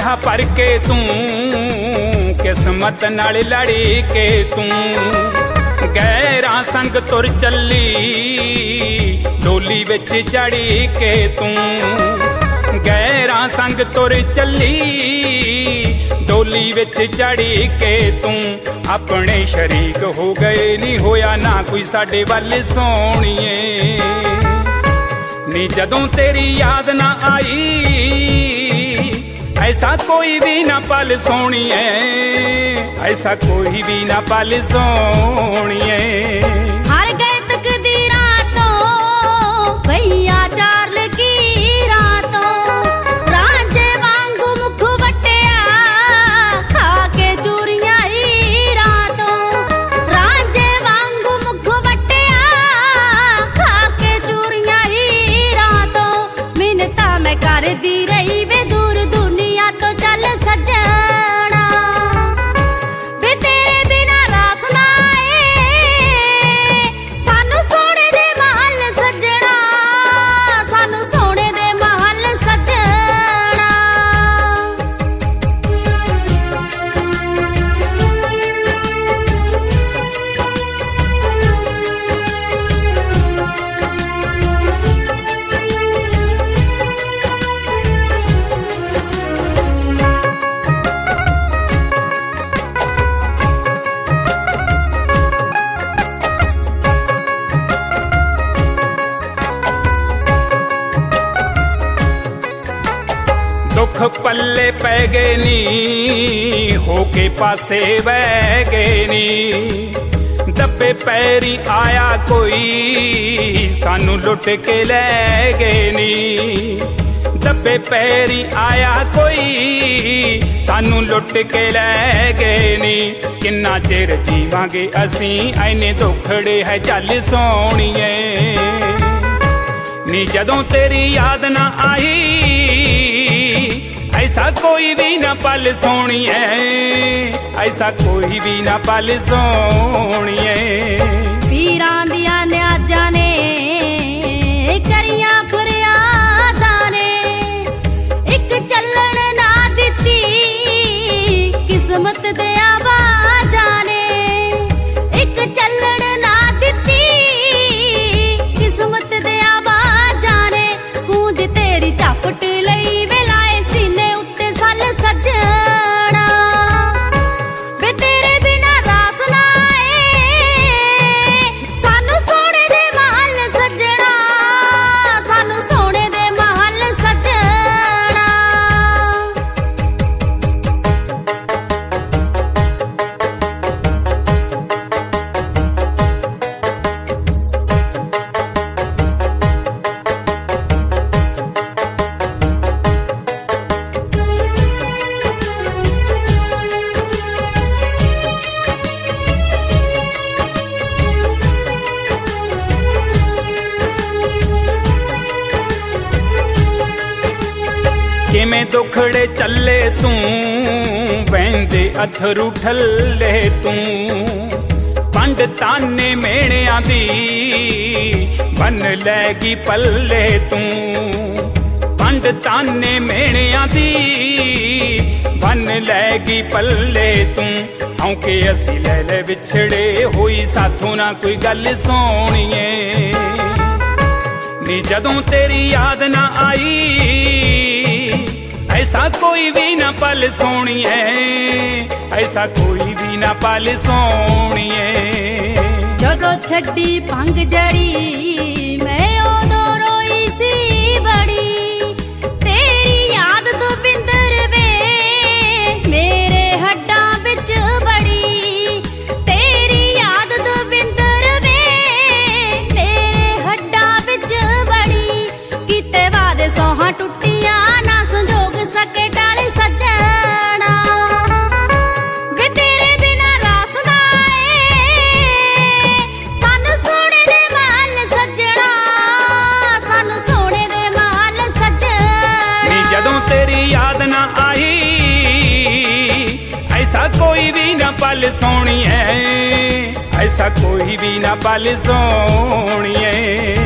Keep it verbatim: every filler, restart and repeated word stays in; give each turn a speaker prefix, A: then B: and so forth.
A: ਰਿਹਾ ਭਰ ਕੇ ਤੂੰ किस्मत नाल लड़ी के तू गैरां संग तुर चली डोली विच चढ़ी के तू गैरां संग तुर चली डोली विच चढ़ी के तू अपने शरीक हो गए नहीं होया ना कोई साडे वल सोहणीए नी जदों तेरी याद ना आई ऐसा कोई भी ना पल सोहणीए ऐसा कोई भी ना पल सोहणीए
B: हार गए तकदीरां तो भैया चार लकीरां तो रांझे वांगू मुख वटिया खा के चूरियां हीरां तो रांझे वांगू मुख वटिया खा के चूरियां हीरां तो मिन्नतां मैं करदी रही वे दूर दुनिया तो चल सजना वे तेरे बिना रास ना आए सानू सोने दे महल सजना सानू सोने दे महल सजना
A: दुख पल्ले पै गए नी होके पासे बह गए नी दबे पैरी आया कोई सानू लुट के लै गए नी दबे पैरी आया कोई सानू लुट के लै गए नी किन्ना चिर जीवांगे असीं ऐने दुखड़े है चल सोहणीए नी जदों तेरी याद ना आई ऐसा कोई भी ना पल सोहणीए ऐसा कोई भी ना पल सोहणीए
B: पीरां दियां न्याजां ने करियां फरियादां ने इक चलण ना दित्ती किस्मत दे आवाजां ने इक चलण ना दित्ती किस्मत दे आवाजां ने गूंज तेरी झपट लई वेलाए सीने उत्ते सल सजना वे तेरे बिना रास ना आए सानू सोने दे महल सजना सानू सोने दे महल सजना
A: किवें दुखड़े चले तू वहिंदे अथरू ठल्ले तू पंड ताने मेणियां दी बन लैगी पल्ले तू पंड ताने मेणियां दी बन लैगी पल्ले तू औके असी लै लै विछड़े होई साथों ना कोई गल सोहणीए नी जदों तेरी याद ना आई ऐसा कोई भी ना पल सोहणीए ऐसा कोई भी ना पल सोहणीए
B: जदों छड्डी भंग जड़ी मैं उदों रोई सी बड़ी तेरी याद तो बिंदर वे मेरे हड्डां विच बड़ी तेरी याद तो बिंदर वे मेरे हड्डां विच बड़ी कीते वादे सोहां टुटियां ना संजोग सके टाले सजना वे तेरे बिना रास ना आए सानू सोने दे महल सजना सानू सोने दे महल सजना
A: नी जदों तेरी याद ना आई ऐसा कोई भी ना पल सोहणीए ऐसा कोई भी ना पल सोहणीए।